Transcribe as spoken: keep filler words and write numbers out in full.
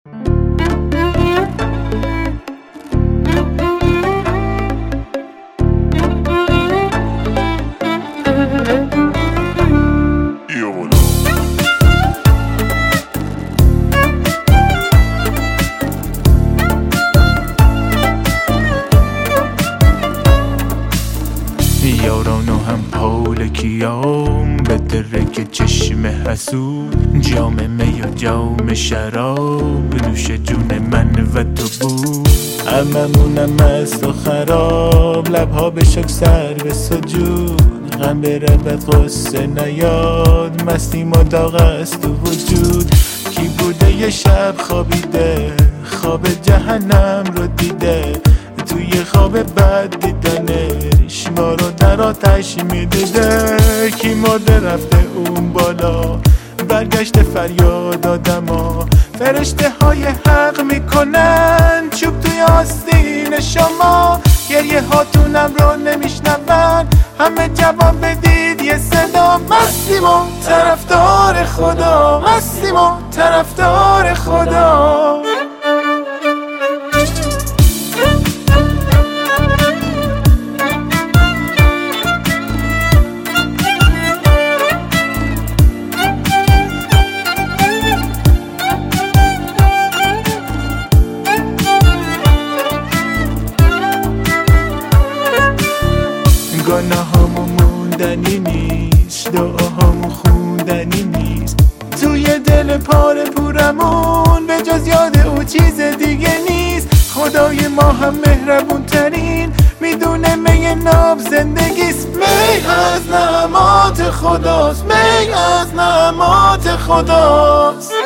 یاران و هم پولکیام به درک چشم حسود، جام می و جام شراب نوش جون من و تو بود. هممونم مست و خراب، لبها به شک سر به سجود، غم بره به قصه نیاد، مستیم و داغ است تو وجود. کی بوده یه شب خوابیده، خواب جهنم رو دیده، توی خواب بد دیدنش ما رو در آتش میدیده. کی مرده رفته اون بالا، برگشته فریاد آدما، فرشته های حق میکنن چوب توی آستین شما. گریه هاتونم رو نمیشنون، همه جواب بدید یه صدا. مستیم و طرفدار خدا، مستیم و طرفدار خدا. گناهامو موندنی نیست، دعاهامو خوندنی نیست، توی دل پاره پورمون به جز یاد او چیز دیگه نیست. خدای ما هم مهربون ترین، میدونه می ناب زندگیست. می از نعمات خداست، می از نعمات خداست.